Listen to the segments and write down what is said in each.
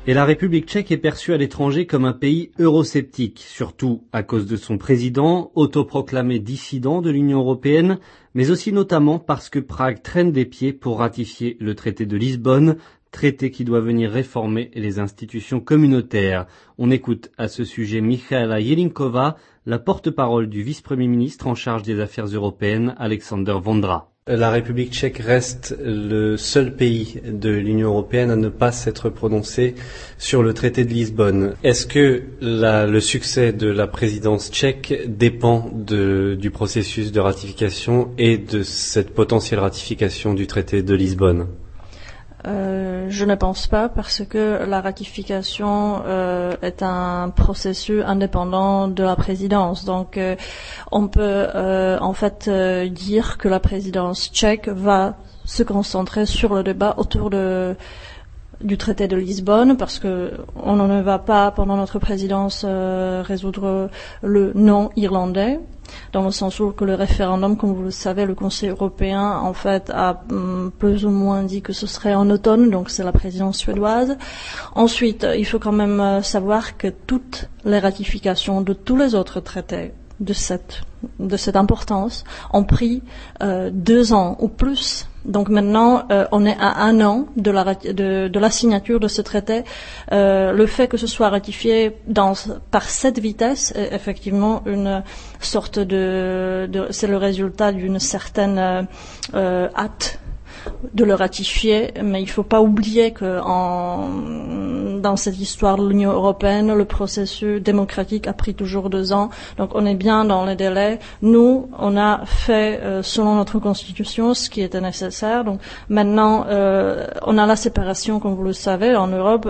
Et la République tchèque est perçue à l'étranger comme un pays eurosceptique, surtout à cause de son président, autoproclamé dissident de l'Union européenne, mais aussi notamment parce que Prague traîne des pieds pour ratifier le traité de Lisbonne, traité qui doit venir réformer les institutions communautaires. On écoute à ce sujet Michaela Jelinkova, la porte-parole du vice-premier ministre en charge des affaires européennes, Alexander Vondra. La République tchèque reste le seul pays de l'Union européenne à ne pas s'être prononcé sur le traité de Lisbonne. Est-ce que le succès de la présidence tchèque dépend du processus de ratification et de cette potentielle ratification du traité de Lisbonne ? Je ne pense pas, parce que la ratification est un processus indépendant de la présidence. Donc on peut en fait dire que la présidence tchèque va se concentrer sur le débat autour du traité de Lisbonne, parce que on ne va pas pendant notre présidence résoudre le non irlandais, dans le sens où que le référendum, comme vous le savez, le Conseil européen en fait a plus ou moins dit que ce serait en automne, donc c'est la présidence suédoise. Ensuite, il faut quand même savoir que toutes les ratifications de tous les autres traités de cette importance ont pris 2 ans ou plus. Donc maintenant, on est à 1 an de la signature de ce traité. Le fait que ce soit ratifié par cette vitesse est effectivement une sorte c'est le résultat d'une certaine hâte de le ratifier, mais il ne faut pas oublier que dans cette histoire de l'Union européenne, le processus démocratique a pris toujours 2 ans, donc on est bien dans les délais. Nous, on a fait, selon notre constitution, ce qui était nécessaire. Donc maintenant, on a la séparation, comme vous le savez, en Europe,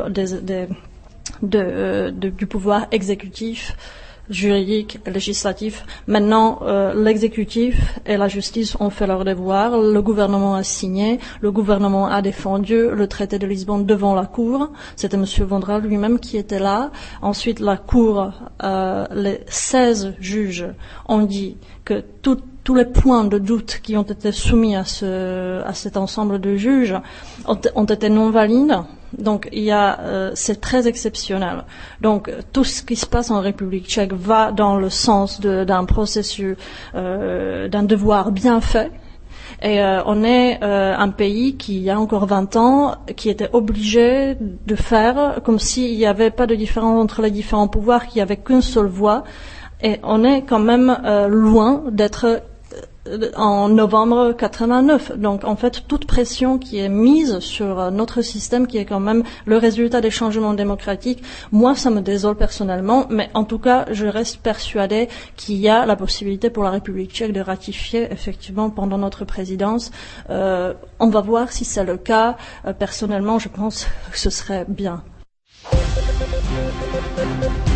du pouvoir exécutif, juridique, législatif. Maintenant, l'exécutif et la justice ont fait leur devoir. Le gouvernement a signé, le gouvernement a défendu le traité de Lisbonne devant la Cour. C'était M. Vondra lui-même qui était là. Ensuite, la Cour, les 16 juges ont dit que tous les points de doute qui ont été soumis à cet ensemble de juges ont été non valides. Donc c'est très exceptionnel. Donc tout ce qui se passe en République tchèque va dans le sens d'un processus, d'un devoir bien fait. Et on est un pays qui, il y a encore 20 ans, qui était obligé de faire comme s'il n'y avait pas de différence entre les différents pouvoirs, qu'il n'y avait qu'une seule voix. Et on est quand même loin d'être en novembre 89. Donc en fait, toute pression qui est mise sur notre système, qui est quand même le résultat des changements démocratiques, moi ça me désole personnellement, mais en tout cas je reste persuadée qu'il y a la possibilité pour la République tchèque de ratifier effectivement pendant notre présidence. On va voir si c'est le cas. Personnellement, je pense que ce serait bien.